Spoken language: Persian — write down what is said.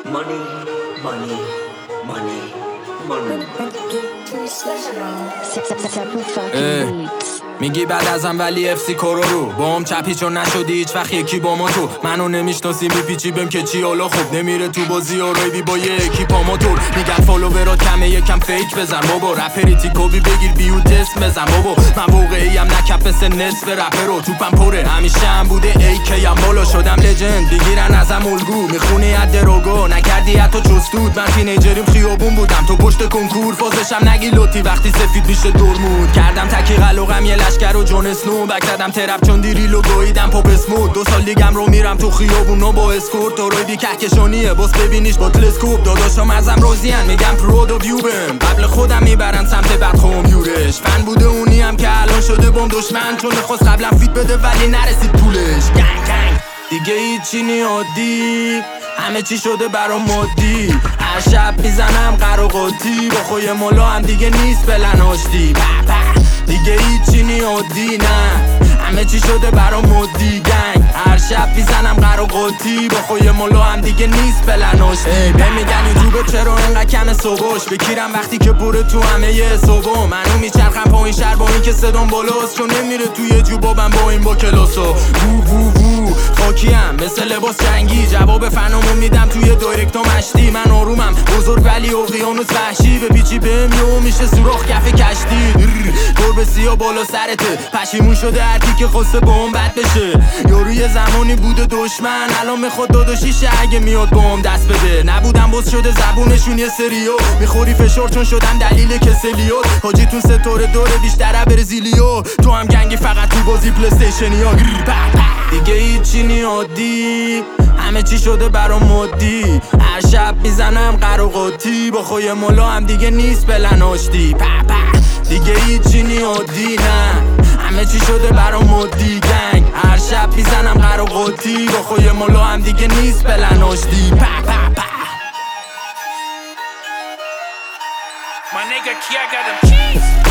money, money, money, money. میگی بعد ازم ولی افسی کرو با هم چپی چون نشدی هیچ وقت یکی با ما تو منو نمیشناسی میپیچی بهم که چی حالا خوب نمیره تو بازی و ریدی با یکی پا موتور میگن فالوورات کمه یکم فیک بزن بابا رپری تیکوبی بگیر بیو دست بزن بابا من واقعی ام نکفس نصف رپرو توپم پره همیشه هم بوده ایکی ام بالا شدم لجند بگیرن ازم الگو میخونی اد دروگو نکردی حتی جستود من تینیجریم خیابون بودم تو پشت کنکور فازشم نگی لوتی وقتی سفید میشه دورمود کردم تکی قلقم یه لشکر و جون اسنو بک زدم ترپ چون دیری لوگویدم پاپ اسمود 2 سال دیگم رو میرم تو خیابونا با اسکورت تو روی کهکشانیه باز ببینیش با تلسکوپ داداشم ازم راضین میگم پرود و ویوبم قبل خودم میبرن سمت بد کامپیوترش فن بوده اونی هم که الان شده بم دشمن چون میخواست قبلا فیت بده ولی نرسید پولش گنگ گنگ دیگه هیچی نی عادی همه چی شده برام مادی هر شب میزنم قراقاتی با خوی مولا هم دیگه نیست بلن آشتی دیگه هیچی نی عادی نه همه چی شده برام مادی گنگ هر شب میزنم قراقاتی با خوی مولا هم دیگه نیست بلن آشتی میگن یوتیوب چرا انقدر کم صبحش بکیرم وقتی که پره تو همه یه صبح منو میچرخم پایین شهر با این که صدام بالاست چون نمیره توی جوبابم با این با کلاسا وو وو وو خاکیم مثل لباس جنگی جواب فنامو میدم توی دایرکتا مشتی من آرومم بزرگ ولی اقیانوس وحشی به پیچی بهم یهو میشه سوراخ کف کشتی گربه سیاه بالا سرته پشیمون شده هرکی که خواسته با هم بد بشه یارو یه زمانی بوده دشمن الان میخواد داداشیشه اگه میاد با هم دست بده نبودم باز شده زبونشون یه سریو میخوری فشار چون شدم دلیل کسلیات حاجیتون ستاره داره بیشتر برزیلیو تو هم گنگی فقط تو بازی پلیستیشنیا دیگه هیچی نی عادی همه چی شده برام مادی هر شب میزنم قراقاتی با خوی مولا هم دیگه نیست بلن آشتی دیگه هیچی نی عادی نه همه چی شده برام مادی گنگ هر شب میزنم قراقاتی با خوی مولا هم دیگه نیست بلن آشتی My nigga Kia got them cheese.